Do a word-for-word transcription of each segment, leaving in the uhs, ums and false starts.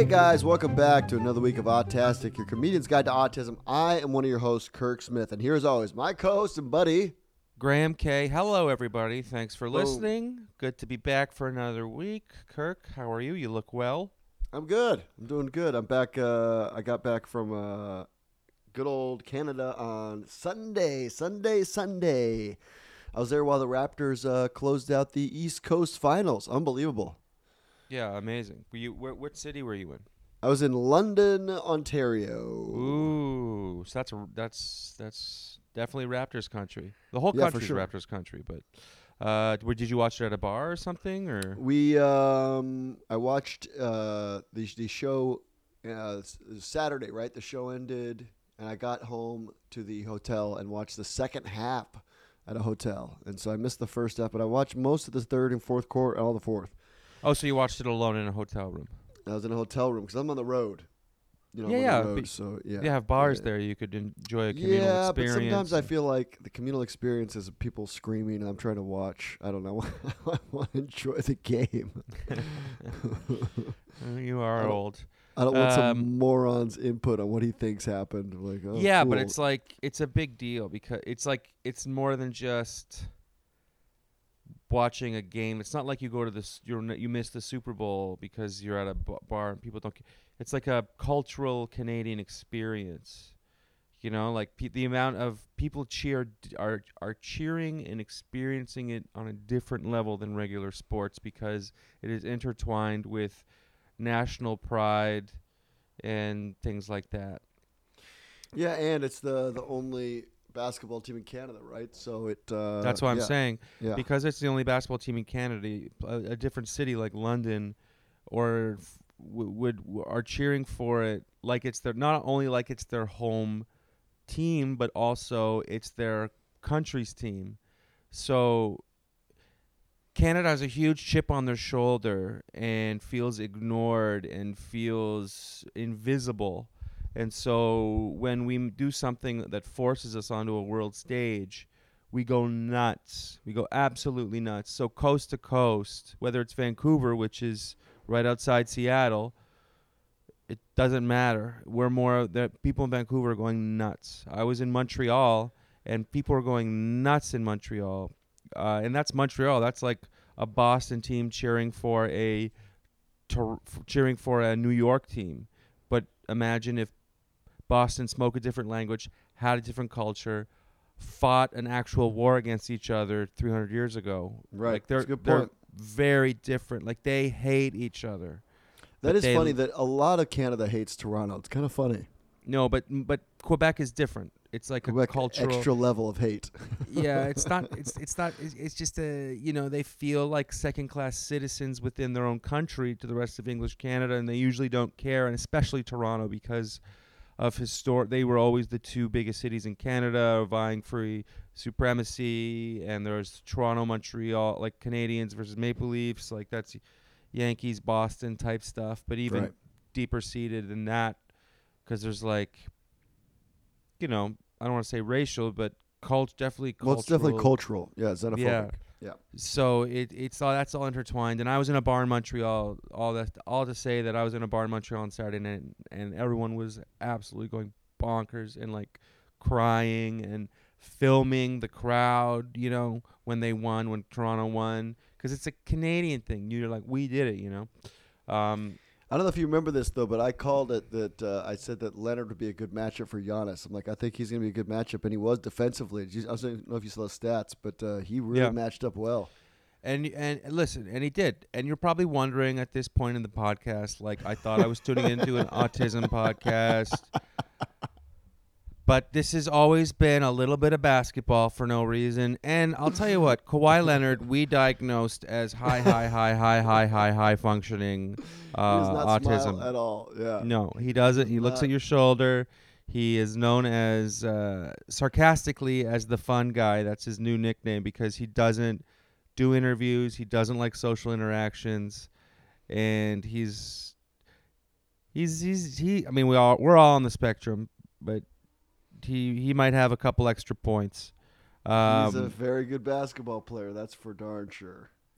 guys, welcome back to another week of Autastic, your comedian's guide to autism. I am one of your hosts, Kirk Smith, and here as always, my co-host and buddy, Graham K. Hello, everybody. Thanks for Boom. listening. Good to be back for another week. Kirk, how are you? You look well. I'm good. I'm doing good. I'm back. Uh, I got back from uh, good old Canada on Sunday, Sunday, Sunday. I was there while the Raptors uh, closed out the East Coast Finals. Unbelievable. Yeah, amazing. Were you? Wh- what city were you in? I was in London, Ontario. Ooh, so that's a, that's that's definitely Raptors country. The whole Yeah, for country's sure. Raptors country. But uh, where, did you watch it at a bar or something? Or We, um, I watched uh, the the show uh, s- Saturday, right? The show ended, and I got home to the hotel and watched the second half at a hotel. And so I missed the first half, but I watched most of the third and fourth quarter, all the fourth. oh, so you watched it alone in a hotel room? I was in a hotel room because I'm on the road. You know, Yeah, I'm yeah, on the road, but so yeah. They have bars Yeah. there. You could enjoy a communal Yeah, experience. but sometimes I feel like the communal experience is people screaming and I'm trying to watch. I don't know. I want to enjoy the game. Uh, you I are don't- old. I don't want Um, some moron's input on what he thinks happened. Like, oh, yeah, but cool. it's like it's a big deal because it's like it's more than just watching a game. It's not like you go to this you're n- you miss the Super Bowl because you're at a b- bar and people don't ca- it's like a cultural Canadian experience. You know, like pe- the amount of people cheer d- are are cheering and experiencing it on a different level than regular sports because it is intertwined with national pride and things like that. Yeah, and it's the the only basketball team in Canada, right? So it. Uh, That's what I'm yeah, saying. Yeah. Because it's the only basketball team in Canada, a, a different city like London, or f- w- would w- are cheering for it like it's their not only like it's their home team, but also it's their country's team. So Canada has a huge chip on their shoulder and feels ignored and feels invisible. And so when we m- do something that forces us onto a world stage, we go nuts. We go absolutely nuts. So coast to coast, whether it's Vancouver, which is right outside Seattle, it doesn't matter. We're more the people in Vancouver are going nuts. I was in Montreal and people are going nuts in Montreal. Uh, and that's Montreal. That's like a Boston team cheering for a Tor- f- cheering for a New York team. But imagine if Boston spoke a different language, had a different culture, fought an actual war against each other three hundred years ago. Right. Like they're That's a good they're point. very different. Like they hate each other. That but is they funny l- that a lot of Canada hates Toronto. It's kind of funny. No, but but Quebec is different. It's like Quebec, a cultural. extra level of hate. Yeah, it's not. It's it's not. It's, it's just a you know they feel like second class citizens within their own country to the rest of English Canada, and they usually don't care, and especially Toronto because of historic. They were always the two biggest cities in Canada, vying for e- supremacy, and there's Toronto, Montreal, like Canadians versus Maple Leafs, like that's Yankees, Boston type stuff, but even Right. deeper seated than that, because there's like, you know, I don't want to say racial, but cult definitely cultural. Well, it's definitely cultural. Yeah, xenophobic. Yeah. Yeah. So it it's all that's all intertwined. And I was in a bar in Montreal. All that all to say that I was in a bar in Montreal on Saturday night, and everyone was absolutely going bonkers and like crying and filming the crowd. You know, when they won, when Toronto won, because it's a Canadian thing. You're like, we did it. You know. Um, I don't know if you remember this though, but I called it that. Uh, I said that Leonard would be a good matchup for Giannis. I'm like, I think he's going to be a good matchup, and he was defensively. Did you- I don't know if you saw the stats, but uh, he really Yeah. matched up well. And and listen, and he did. And you're probably wondering at this point in the podcast, like I thought I was tuning into an autism podcast. But this has always been a little bit of basketball for no reason. And I'll tell you what, Kawhi Leonard, we diagnosed as high, high, high, high, high, high, high functioning uh, he does not autism. smile at all. Yeah. No, he doesn't. He looks Not- at your shoulder. He is known as uh, sarcastically as the fun guy. That's his new nickname because he doesn't do interviews. He doesn't like social interactions, and he's he's he's he. I mean, we all we're all on the spectrum, but he he might have a couple extra points. Um, he's a very good basketball player. That's for darn sure.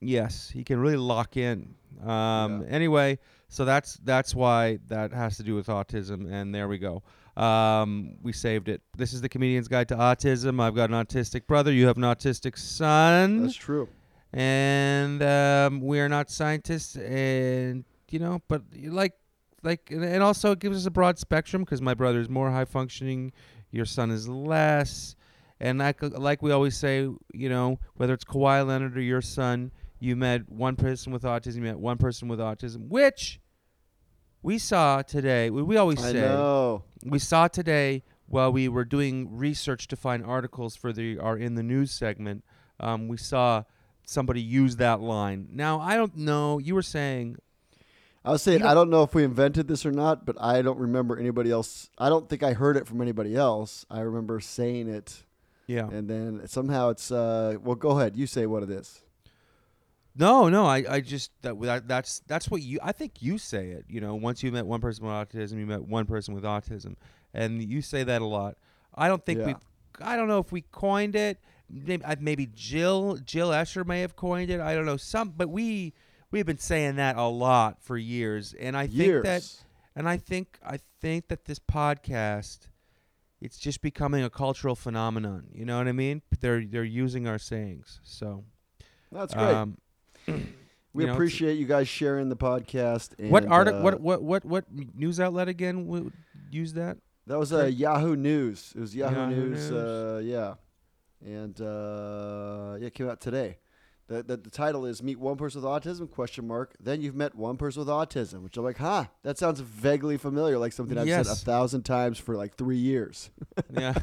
Yes, he can really lock in. Um, Yeah. Anyway, so that's that's why that has to do with autism, and there we go. Um, we saved it. This is the Comedian's Guide to Autism. I've got an autistic brother. You have an autistic son, That's true. and um, we are not scientists, and you know, but like, like, and and also it gives us a broad spectrum because my brother is more high functioning, your son is less, and like like we always say, you know, whether it's Kawhi Leonard or your son, you met one person with autism, you met one person with autism, which we saw today. We, we always I say know. we saw today while we were doing research to find articles for the our in the news segment. Um, we saw somebody use that line. Now I don't know. You were saying I was saying, You don't- I don't know if we invented this or not, but I don't remember anybody else. I don't think I heard it from anybody else. I remember saying it, yeah. and then somehow it's. Uh, well, go ahead. You say what it is. No, no, I, I just that, that that's that's what you I think you say it. You know, once you met one person with autism, you met one person with autism, and you say that a lot. I don't think Yeah. we, I don't know if we coined it. Maybe, uh, maybe Jill Jill Escher may have coined it. I don't know some, but we we've been saying that a lot for years, and I Years. think that, and I think I think that this podcast, it's just becoming a cultural phenomenon. You know what I mean? They're they're using our sayings, so That's great. um, we you know, it's- appreciate you guys sharing the podcast. And, What article? uh, what what what what news outlet again would use that? That was uh, Correct. Yahoo News. It was Yahoo, Yahoo News. News. Uh, yeah, and uh, yeah, it came out today. The, the the title is "Meet One Person with Autism?" Question mark. Then you've met one person with autism, which I'm like, huh, that sounds vaguely familiar, like something I've said a Yes. thousand times for like three years. Yeah.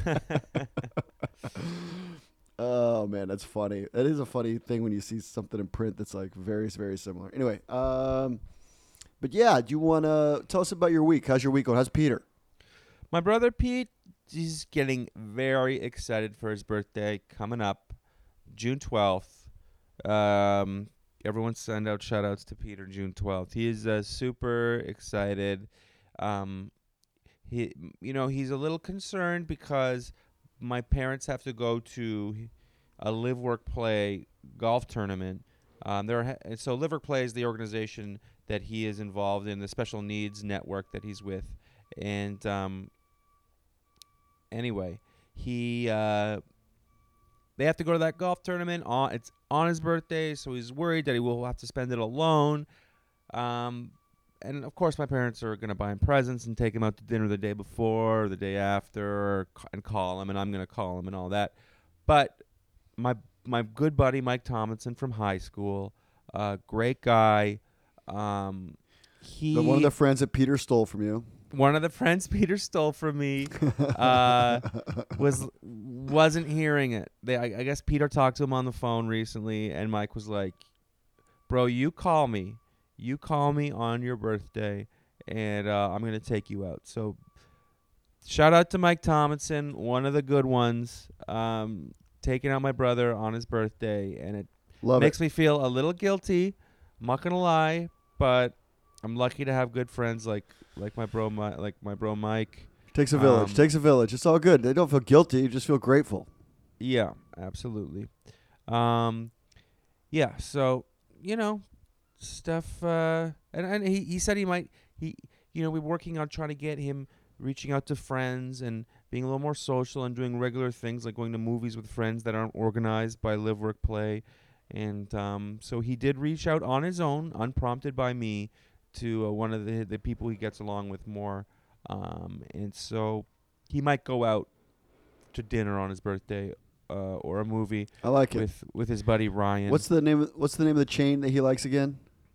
Oh man, that's funny. That is a funny thing when you see something in print that's like very, very similar. Anyway, um, but yeah, do you want to tell us about your week? How's your week going? How's Peter? My brother Pete, he's getting very excited for his birthday coming up, June twelfth. Um, everyone send out shout outs to Peter June twelfth. He is uh, super excited. Um, he, you know, he's a little concerned because my parents have to go to a live work play golf tournament. Um, there, ha- so live work play is the organization that he is involved in, the special needs network that he's with, and um, anyway, he uh, they have to go to that golf tournament. On it's on his birthday, so he's worried that he will have to spend it alone. Um, and of course, my parents are gonna buy him presents and take him out to dinner the day before, or the day after, or, c- and call him, and I'm gonna call him and all that. But my my good buddy Mike Tomlinson from high school, uh, great guy. Um, he The, one of the friends that Peter stole from you. one of the friends Peter stole from me uh, was wasn't hearing it. They, I, I guess Peter talked to him on the phone recently, and Mike was like, "Bro, you call me, you call me on your birthday, and uh, I'm gonna take you out." So, shout out to Mike Tomlinson, one of the good ones, um, taking out my brother on his birthday, and it Love makes it. me feel a little guilty. I'm not gonna lie, but I'm lucky to have good friends like like my bro, Mi- like my bro Mike. Takes a village. um, Takes a village. It's all good. They don't feel guilty. You just feel grateful. Yeah, absolutely. Um, yeah. So you know, stuff. Uh, and and he he said he might he you know we're working on trying to get him reaching out to friends and being a little more social and doing regular things like going to movies with friends that aren't organized by Live Work Play. And um, so he did reach out on his own, unprompted by me, to uh, one of the the people he gets along with more. Um, and so he might go out to dinner on his birthday uh, or a movie I like it. with, with his buddy Ryan. What's the name? Of, what's the name of the chain that he likes again?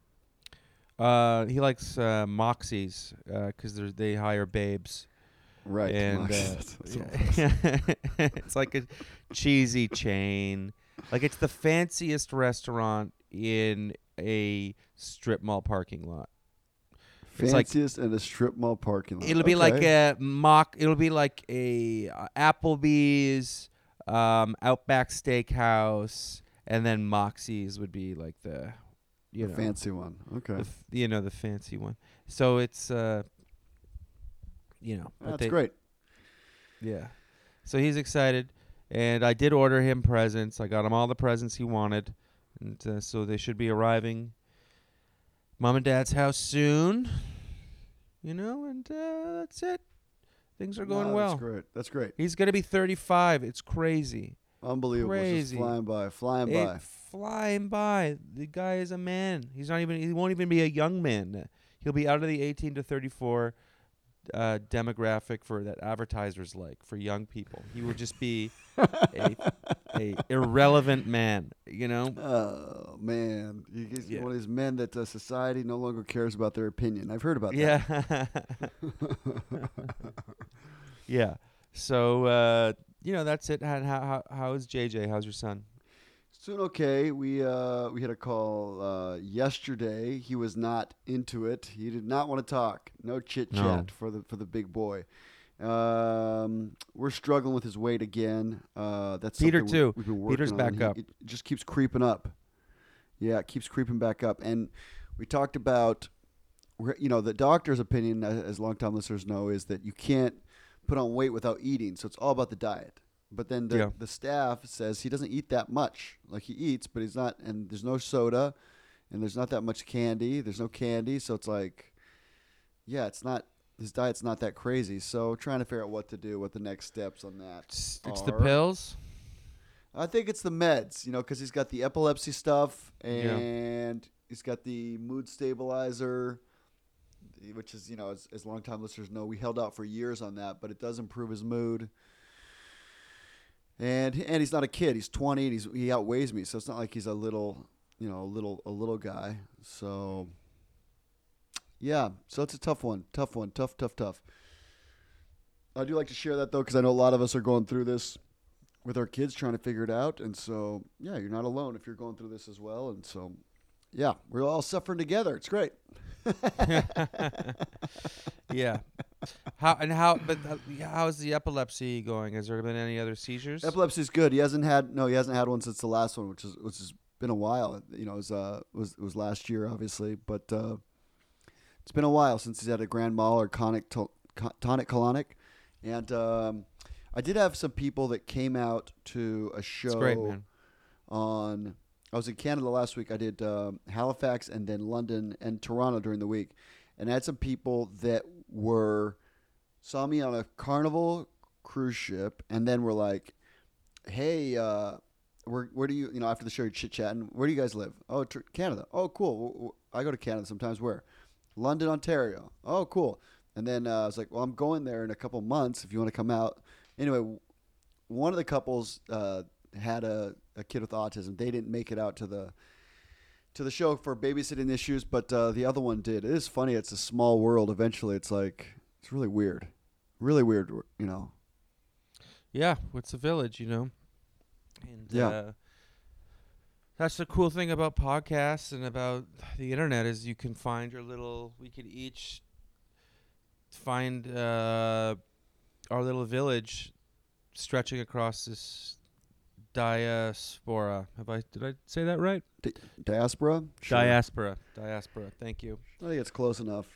uh, he likes uh, Moxie's because uh, they hire babes. Right. And Mox. uh, That's- that's so yeah. It's like a cheesy chain. Like it's the fanciest restaurant in a strip mall parking lot. It's like- fanciest in a strip mall parking lot. It'll be like Okay. a mock. It'll be like a uh, Applebee's, um, Outback Steakhouse, and then Moxie's would be like the, you The know, fancy one. Okay. the f- you know the fancy one. So it's uh, you know, but That's they- great. Yeah. So he's excited, and I did order him presents. I got him all the presents he wanted, and uh, so they should be arriving Mom and Dad's house soon. You know, and uh, that's it. Things are going No, well. That's great. That's great. He's gonna be thirty-five. It's crazy. Unbelievable. It's just Crazy. flying by, flying It by. flying by. The guy is a man. He's not even. He won't even be a young man. He'll be out of the eighteen to thirty-four uh, demographic for that advertisers like for young people. He would just be a, a irrelevant man. You know. Oh man, he's Yeah. one of these men that uh, society no longer cares about their opinion. I've heard about that. Yeah. Yeah. So uh, you know that's it. How how how is J J? How's your son? Soon okay. We uh we had a call uh yesterday. He was not into it. He did not want to talk. No chit chat No. for the for the big boy. Um, we're struggling with his weight again. Uh, that's Peter, something too. We, we've been working Peter's on. back He- up. It just keeps creeping up. Yeah, it keeps creeping back up. And we talked about, we're- you know, the doctor's opinion, as as longtime listeners know, is that you can't put on weight without eating. So it's all about the diet. But then the, Yeah. the staff says he doesn't eat that much. Like he eats, but he's not, and there's no soda, and there's not that much candy. There's no candy. So it's like, yeah, it's not, his diet's not that crazy. So trying to figure out what to do, what the next steps on that. It's, it's the are. pills. I think it's the meds, you know, because he's got the epilepsy stuff Yeah. and he's got the mood stabilizer, which is, you know, as, as longtime listeners know, we held out for years on that, but it does improve his mood. And and he's not a kid; he's twenty, and he's he outweighs me, so it's not like he's a little, you know, a little a little guy. So yeah, so it's a tough one, tough one, tough, tough, tough. I do like to share that though, because I know a lot of us are going through this with our kids, trying to figure it out. And so, yeah, you're not alone if you're going through this as well. And so, yeah, we're all suffering together. It's great. Yeah. How and how? But uh, how's the epilepsy going? Has there been any other seizures? Epilepsy's good. He hasn't had no, he hasn't had one since the last one, which is which has been a while. You know, it was uh was it was last year, obviously, but uh, it's been a while since he's had a grand mal or conic to, con- tonic colonic, and um, I did have some people that came out to a show. It's great, man. On I was in Canada last week. I did um, Halifax and then London and Toronto during the week, and I had some people that were saw me on a Carnival cruise ship, and then were like, "Hey, uh, where where do you you know after the show you're chit chatting? Where do you guys live? Oh, tr- Canada. Oh, cool. W- w- I go to Canada sometimes. Where? London, Ontario. Oh, cool. And then uh, I was like, well, I'm going there in a couple months if you want to come out. Anyway, w- one of the couples uh, had a, a kid with autism. They didn't make it out to the to the show for babysitting issues, but uh, the other one did. It is funny. It's a small world. Eventually, it's like it's really weird, really weird. You know. Yeah, it's a village, you know. And Yeah. uh, that's the cool thing about podcasts and about the internet is you can find your little. We could each find uh, our little village stretching across this diaspora. Have I did I say that right? Di- diaspora. Sure. Diaspora. Diaspora. Thank you. I think it's close enough.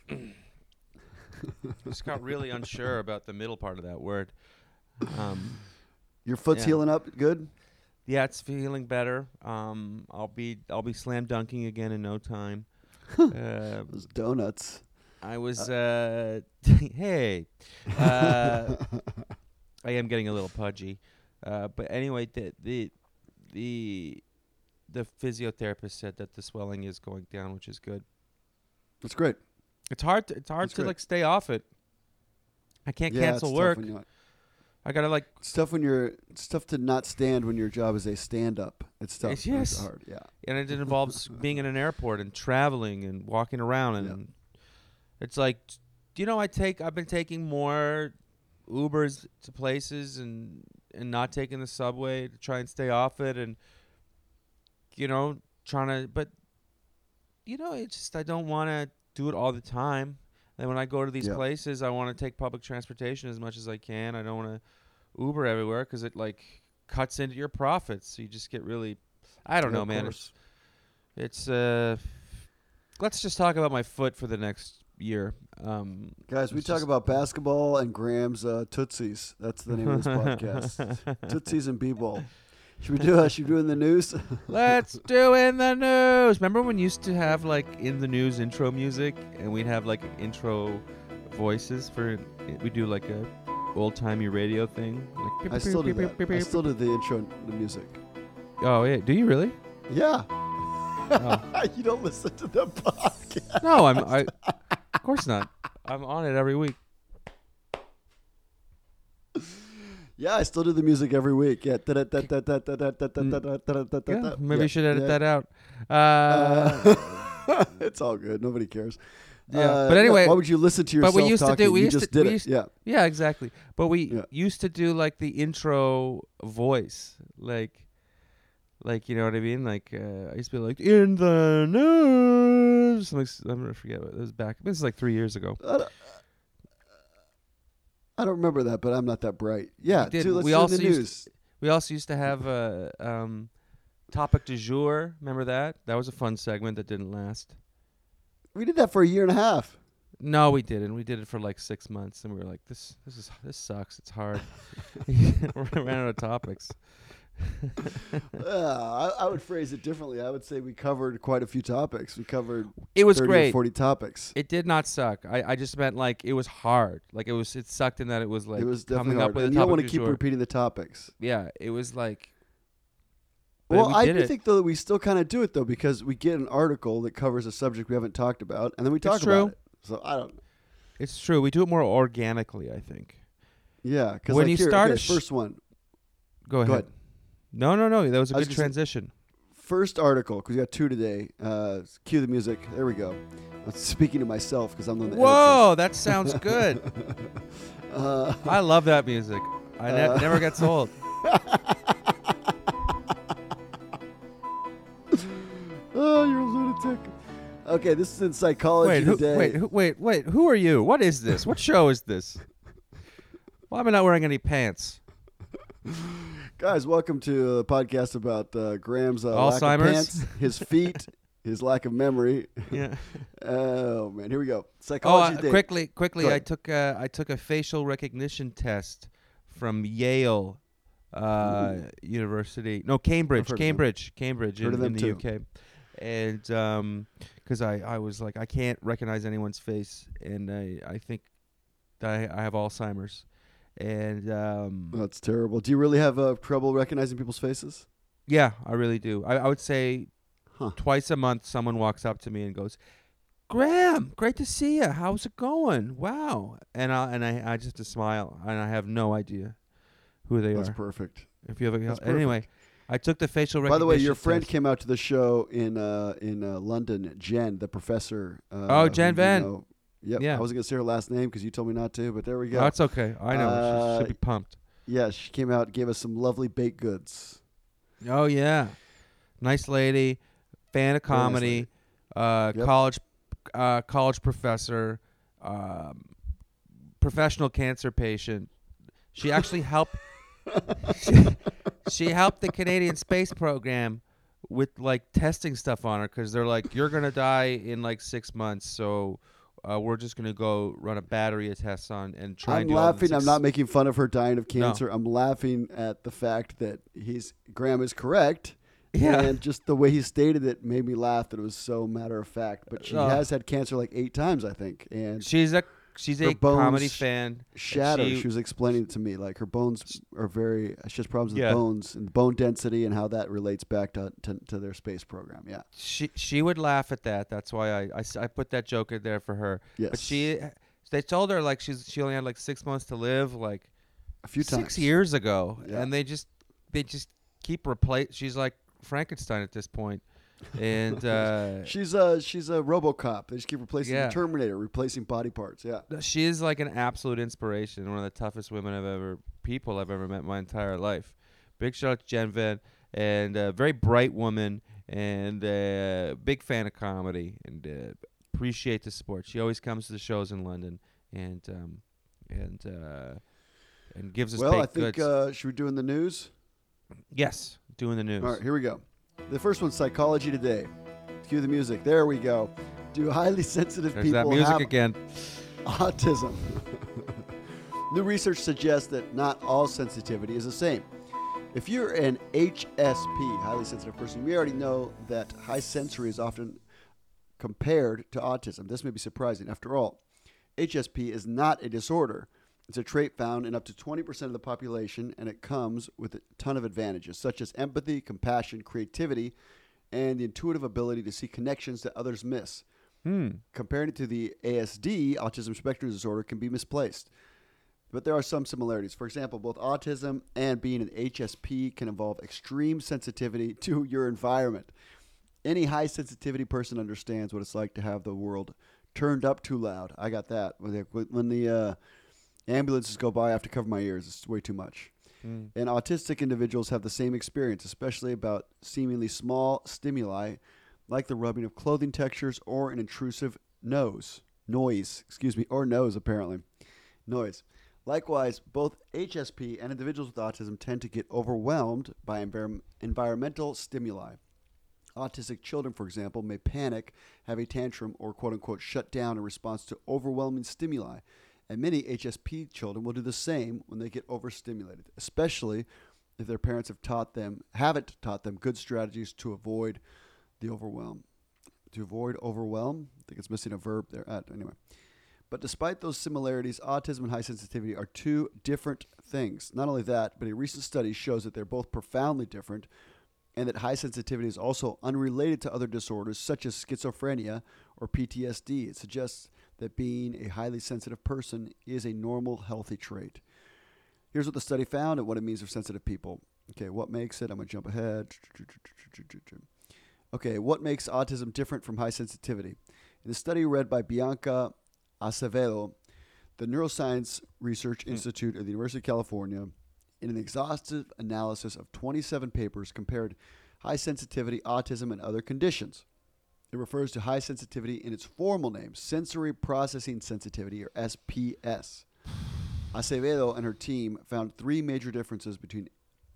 Just got really unsure about the middle part of that word. Um, Your foot's Yeah. healing up. Good. yeah, it's feeling better. Um, I'll be I'll be slam dunking again in no time. uh, Those donuts. I was uh, hey, uh, I am getting a little pudgy, uh, but anyway, the the the the physiotherapist said that the swelling is going down, which is good. That's great. It's hard. To, it's hard That's to great. like stay off it. I can't yeah, cancel it's work. Tough when you're, I gotta like. it's tough when you're. It's tough to not stand when your job is a stand-up. It's tough. It's- yes. It's hard. Yeah. And it involves being in an airport and traveling and walking around, and Yeah. it's like, do you know? I take. I've been taking more Ubers to places and and not taking the subway to try and stay off it, and you know, trying to. But you know, it's just I don't want to do it all the time. And when I go to these Yeah. places, I want to take public transportation as much as I can. I don't want to Uber everywhere because it like cuts into your profits. So you just get really. I don't Yeah, know, of man. course. It's it's uh. Let's just talk about my foot for the next year. Um, Guys, we it's talk just- about basketball and Graham's uh, Tootsies. That's the name of this podcast. Tootsies and B-ball. Should we do? Uh, should we do in the news? Let's do in the news. Remember when we used to have like in the news intro music, and we'd have like intro voices for. We do like a old timey radio thing. Like, I still do that. I still do the intro, the music. Oh yeah, do you really? Yeah. Oh. You don't listen to the podcast. No, I'm. I. Of course not. I'm on it every week. Yeah, I still do the music every week. Yeah. Yeah, maybe you should edit yeah. that out. Uh, Uh, it's all good. Nobody cares. Yeah, Uh, but anyway- why would you listen to yourself but we used to talking? do- we you used just to- did we it. used- Yeah. yeah, exactly. But we Yeah. used to do like the intro voice, like, like you know what I mean? Like uh, I used to be like in the news. Like, I'm gonna forget what it was back. This is like three years ago. I don't, I don't remember that, but I'm not that bright. Yeah. We did. dude, let's We do also the used news. We also used to have a um, topic du jour. Remember that? That was a fun segment that didn't last. We did that for a year and a half. No, we didn't. We did it for like six months, and we were like, "This, this is this sucks. It's hard." We ran out of topics. uh, I, I would phrase it differently. I would say we covered quite a few topics. We covered It was thirty great. or forty topics. It did not suck. I, I just meant like it was hard. Like it was. It sucked in that it was like it was coming definitely up hard. with And a you don't topic want to du keep jour. repeating the topics. Yeah, it was like. But Well, we I did do it. think though that we still kind of do it though because we get an article that covers a subject we haven't talked about, and then we talk true. about it. So I don't. It's true. We do it more organically, I think. Yeah, because When like you here, start okay, a sh- first one, Go ahead. Go ahead. No, no, no. That was a I was good gonna say- transition. first article because we got two today. Uh, cue the music. There we go. I'm speaking to myself because I'm the one that Whoa, that sounds good. edits this. uh, I love that music. I ne- Uh, never gets old. oh, you're a lunatic. Okay, this is in psychology Wait, who, today. wait, who, wait, wait. Who are you? What is this? What show is this? Why am I not wearing any pants? Guys, welcome to a podcast about uh, Graham's uh, lack of Alzheimer's? pants, his feet, his lack of memory. Yeah. Oh man, here we go. Oh, Psychology uh, Day. quickly, quickly. Go I ahead. took uh, I took a facial recognition test from Yale uh, University. No, Cambridge, heard of them. Cambridge, Cambridge Heard in, of them in the too. U K. And um 'cause I, I was like, I can't recognize anyone's face, and I I think that I, I have Alzheimer's. And um, That's terrible. Do you really have uh, trouble recognizing people's faces? yeah, I really do. I, I would say Huh. twice a month someone walks up to me and goes, "Graham, great to see you. How's it going? Wow." And I and I, I just to smile, and I have no idea who they That's are. perfect. If you ever That's anyway, I took the facial By recognition. the way, your friend test. came out to the show in uh, in uh, London. Jen, the professor. Uh, Oh, Jen who you Van. know. Yep. Yeah. I wasn't gonna say her last name because you told me not to, but there we go. Oh, that's okay. I know. she Uh, should be pumped. Yeah, she came out and gave us some lovely baked goods. Oh yeah, nice lady, fan of Very nice comedy, lady. uh, Yep. college, uh, college professor, um, professional cancer patient. She actually helped. she, she helped the Canadian space program with like testing stuff on her because they're like, you're gonna die in like six months, so. Uh, we're just gonna go run a battery of tests on and try I'm and do all the laughing. I'm six- not making fun of her dying of cancer. I'm laughing at the fact that he's Graham is correct. Yeah. And just the way he stated it made me laugh that it was so matter of fact. But she Uh, has had cancer like eight times, I think. And She's a she's Her a comedy bones fan. shattered. she- She, was explaining it to me. Like her bones are very. She has problems with Yeah. bones and bone density and how that relates back to, to to their space program. Yeah. She she would laugh at that. That's why I, I, s- I put that joke in there for her. Yes. But she they told her like she's she only had like six months to live like a few six times. years ago, Yeah. and they just they just keep replace. She's like Frankenstein at this point, and uh, She's a she's a RoboCop. They just keep replacing Yeah. the Terminator, replacing body parts. Yeah. she is like an absolute inspiration. One of the toughest women I've ever people I've ever met in my entire life. Big shout out to Jen Van, and a very bright woman, and uh, big fan of comedy, and uh, appreciate the support. She always comes to the shows in London, and um, and uh, and gives us Well, I baked think goods. uh, should we do in the news? Yes, doing the news. All right, here we go. The first one's Psychology Today. Cue the music. There we go. Do highly sensitive There's that people music have again. autism? New research suggests that not all sensitivity is the same. If you're an H S P, highly sensitive person, you already know that high sensory is often compared to autism. This may be surprising. After all, H S P is not a disorder. It's a trait found in up to twenty percent of the population, and it comes with a ton of advantages, such as empathy, compassion, creativity, and the intuitive ability to see connections that others miss. Hmm. Comparing it to the A S D, autism spectrum disorder, can be misplaced. But there are some similarities. For example, both autism and being an H S P can involve extreme sensitivity to your environment. Any high sensitivity person understands what it's like to have the world turned up too loud. I got that. When the, when the uh, ambulances go by, I have to cover my ears. It's way too much. Mm. And autistic individuals have the same experience, especially about seemingly small stimuli like the rubbing of clothing textures or an intrusive nose. Noise, excuse me, or nose, apparently. Noise. Likewise, both H S P and individuals with autism tend to get overwhelmed by envir- environmental stimuli. Autistic children, for example, may panic, have a tantrum, or quote-unquote shut down in response to overwhelming stimuli. And many H S P children will do the same when they get overstimulated, especially if their parents have taught them, haven't taught them good strategies to avoid the overwhelm. To avoid overwhelm? I think it's missing a verb there. Uh, anyway. But despite those similarities, autism and high sensitivity are two different things. Not only that, but a recent study shows that they're both profoundly different and that high sensitivity is also unrelated to other disorders such as schizophrenia or P T S D. It suggests that being a highly sensitive person is a normal, healthy trait. Here's what the study found and what it means for sensitive people. Okay, what makes it? I'm going to jump ahead. Okay, what makes autism different from high sensitivity? In the study read by Bianca Acevedo, the Neuroscience Research mm. Institute of the University of California, in an exhaustive analysis of twenty-seven papers, compared high sensitivity, autism, and other conditions. It refers to high sensitivity in its formal name, sensory processing sensitivity, or S P S. Acevedo and her team found three major differences between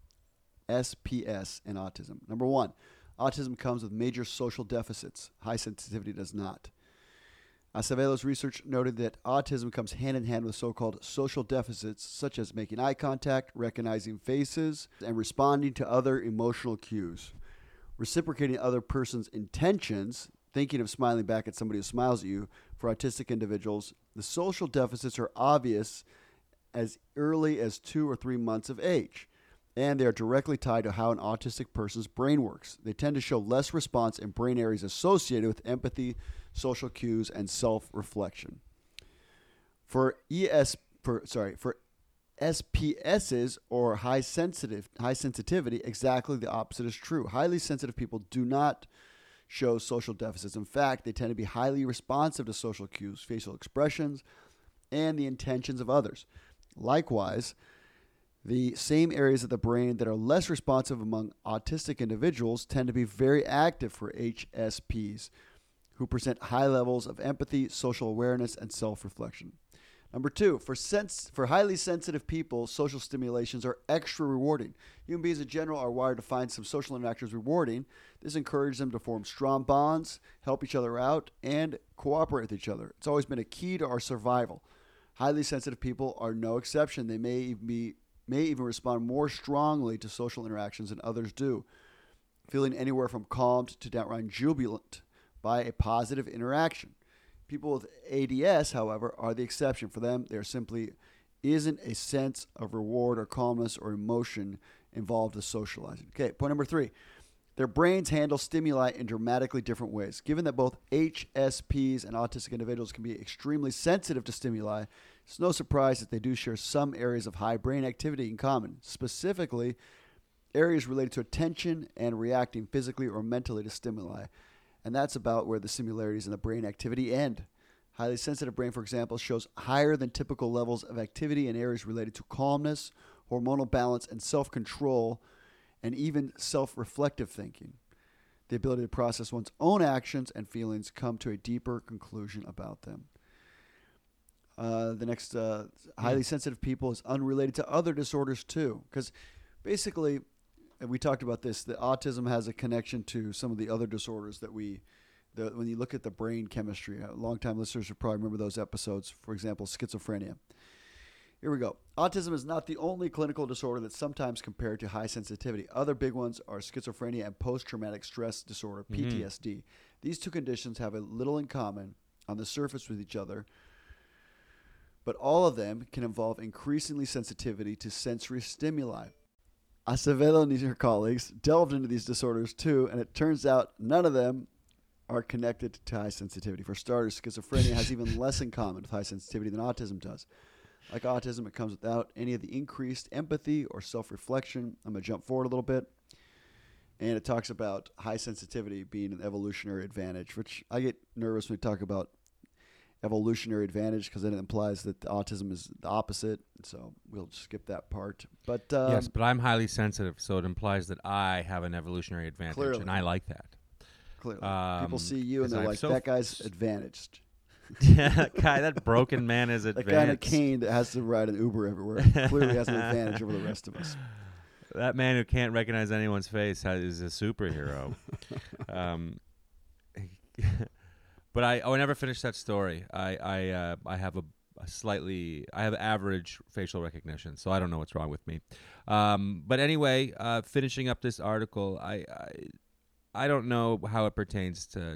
S P S and autism. Number one, autism comes with major social deficits. High sensitivity does not. Acevedo's research noted that autism comes hand in hand with so-called social deficits, such as making eye contact, recognizing faces, and responding to other emotional cues. Reciprocating other person's intentions, thinking of smiling back at somebody who smiles at you, for autistic individuals, the social deficits are obvious as early as two or three months of age, and they are directly tied to how an autistic person's brain works. They tend to show less response in brain areas associated with empathy, social cues, and self-reflection. For E S, for sorry, for S P Ss, or high sensitive, high sensitivity, exactly the opposite is true. Highly sensitive people do not show social deficits. In fact, they tend to be highly responsive to social cues, facial expressions, and the intentions of others. Likewise, the same areas of the brain that are less responsive among autistic individuals tend to be very active for H S Ps, who present high levels of empathy, social awareness, and self-reflection. Number two, for sense, for highly sensitive people, social stimulations are extra rewarding. Human beings in general are wired to find some social interactions rewarding. This encourages them to form strong bonds, help each other out, and cooperate with each other. It's always been a key to our survival. Highly sensitive people are no exception. They may even be may even respond more strongly to social interactions than others do, feeling anywhere from calmed to downright jubilant by a positive interaction. People with A D S, however, are the exception. For them, there simply isn't a sense of reward or calmness or emotion involved with socializing. Okay, point number three. Their brains handle stimuli in dramatically different ways. Given that both H S Ps and autistic individuals can be extremely sensitive to stimuli, it's no surprise that they do share some areas of high brain activity in common, specifically areas related to attention and reacting physically or mentally to stimuli. And that's about where the similarities in the brain activity end. Highly sensitive brain, for example, shows higher than typical levels of activity in areas related to calmness, hormonal balance, and self-control, and even self-reflective thinking. The ability to process one's own actions and feelings, come to a deeper conclusion about them. Uh, the next, uh, highly sensitive people is unrelated to other disorders too. Because basically, and we talked about this, that autism has a connection to some of the other disorders that we, the, when you look at the brain chemistry, uh, longtime listeners will probably remember those episodes, for example, schizophrenia. Here we go. Autism is not the only clinical disorder that's sometimes compared to high sensitivity. Other big ones are schizophrenia and post-traumatic stress disorder, P T S D. Mm-hmm. These two conditions have a little in common on the surface with each other, but all of them can involve increasingly sensitivity to sensory stimuli. Acevedo and her colleagues delved into these disorders too, and it turns out none of them are connected to high sensitivity. For starters, schizophrenia has even less in common with high sensitivity than autism does. Like autism, it comes without any of the increased empathy or self-reflection. I'm going to jump forward a little bit. And it talks about high sensitivity being an evolutionary advantage, which I get nervous when we talk about evolutionary advantage because then it implies that autism is the opposite. So we'll skip that part. But um, yes, but I'm highly sensitive, so it implies that I have an evolutionary advantage, clearly. And I like that. Clearly. Um, People see you and they're I'm like, so that guy's advantaged. Yeah, guy, that broken man is advanced. That guy in a cane that has to ride an Uber everywhere clearly has an advantage over the rest of us. That man who can't recognize anyone's face has, is a superhero. um, but I, oh, I never finished that story. I, I, uh, I have a, a slightly, I have average facial recognition, so I don't know what's wrong with me. Um, but anyway, uh, finishing up this article, I, I, I don't know how it pertains to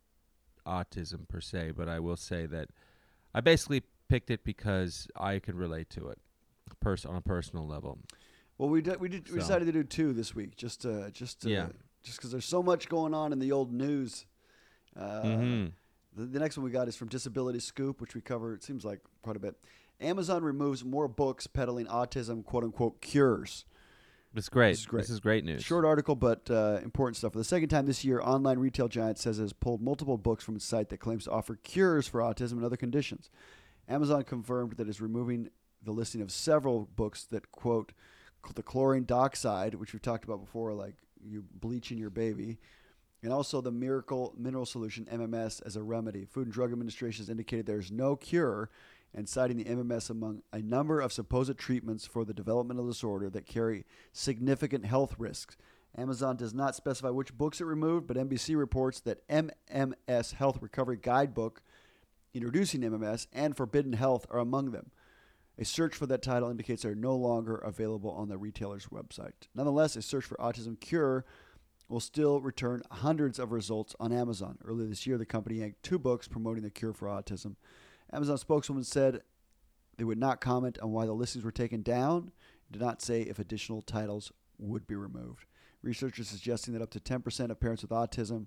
autism per se, but I will say that I basically picked it because I can relate to it, pers- on a personal level. Well, we did, we did So. we decided to do two this week, just to, just to, Yeah. just because there's so much going on in the old news. Uh, Mm-hmm. the, the next one we got is from Disability Scoop, which we cover. It seems like quite a bit. Amazon removes more books peddling autism "quote unquote" cures. It's great. This is great. This is great news. Short article, but uh, important stuff. For the second time this year, online retail giant says it has pulled multiple books from its site that claims to offer cures for autism and other conditions. Amazon confirmed that it's removing the listing of several books that quote the chlorine dioxide, which we've talked about before, like you bleaching your baby, and also the Miracle Mineral Solution M M S as a remedy. Food and Drug Administration has indicated there is no cure, and citing the M M S among a number of supposed treatments for the developmental disorder that carry significant health risks. Amazon does not specify which books it removed, but N B C reports that M M S Health Recovery Guidebook, Introducing M M S, and Forbidden Health are among them. A search for that title indicates they're no longer available on the retailer's website. Nonetheless, a search for autism cure will still return hundreds of results on Amazon. Earlier this year, the company yanked two books promoting the cure for autism. Amazon spokeswoman said they would not comment on why the listings were taken down and did not say if additional titles would be removed. Researchers suggesting that up to ten percent of parents with autism,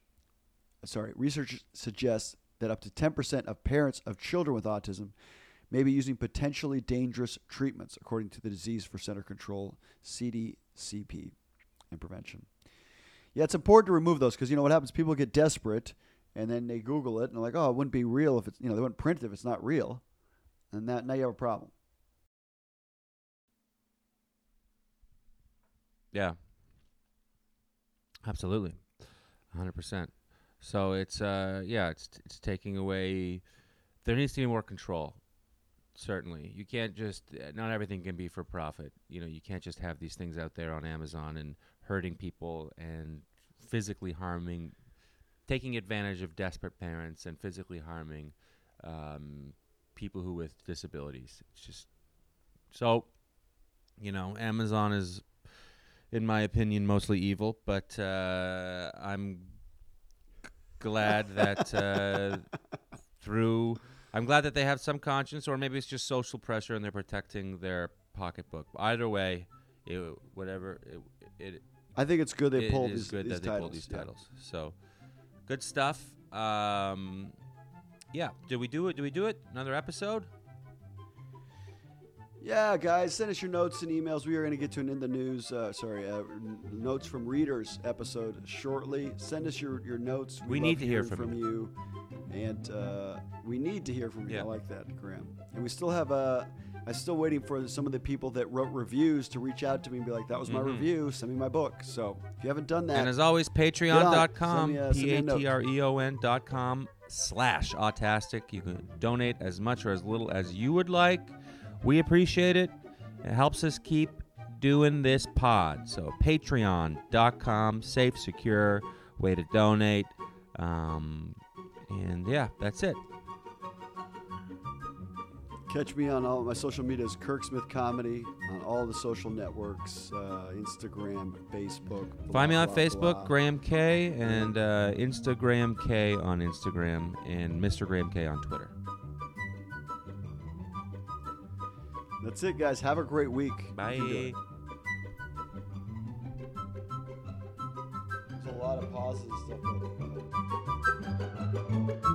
sorry, research suggests that up to ten percent of parents of children with autism may be using potentially dangerous treatments, according to the Disease for Center Control, C D C P, and Prevention. Yeah, it's important to remove those because, you know, what happens? People get desperate and then they Google it and they're like, oh, it wouldn't be real if it's, you know, they wouldn't print it if it's not real. And that, now you have a problem. Yeah. Absolutely. one hundred percent. So it's, uh, yeah, it's it's taking away, there needs to be more control. Certainly. You can't just, uh, not everything can be for profit. You know, you can't just have these things out there on Amazon and hurting people and physically harming, taking advantage of desperate parents and physically harming um, people who with disabilities. It's just, so, you know, Amazon is, in my opinion, mostly evil, but uh, I'm g- glad that uh, through... I'm glad that they have some conscience, or maybe it's just social pressure and they're protecting their pocketbook. Either way, it, whatever it, it I think it's good they it pulled is these, good these that they titles. pulled these yeah. titles. So, good stuff. Um, yeah, did we do it? Did we do it? Another episode? Yeah, guys, send us your notes and emails. We are going to get to an In the News, uh, sorry, uh, n- notes from readers episode shortly. Send us your, your notes. We love need to hear hearing from you. And uh, we need to hear from you. Yeah. I like that, Graham. And we still have, uh, I'm still waiting for some of the people that wrote reviews to reach out to me and be like, that was my Mhm. review. Send me my book. So if you haven't done that, And as always, Get on it. patreon.com, Send me a- send me a note. P-A-T-R-E-O-N dot com slash autastic. You can donate as much or as little as you would like. We appreciate it. It helps us keep doing this pod. So patreon dot com, safe, secure way to donate. Um, and yeah, that's it. Catch me on all my social media as Kirk Smith Comedy on all the social networks, uh, Instagram, Facebook. Blah, Find me on blah, Facebook, blah. Graham K, and uh, Instagram K on Instagram, and Mister Graham K on Twitter. That's it, guys. Have a great week. Bye. There's a lot of pauses and stuff.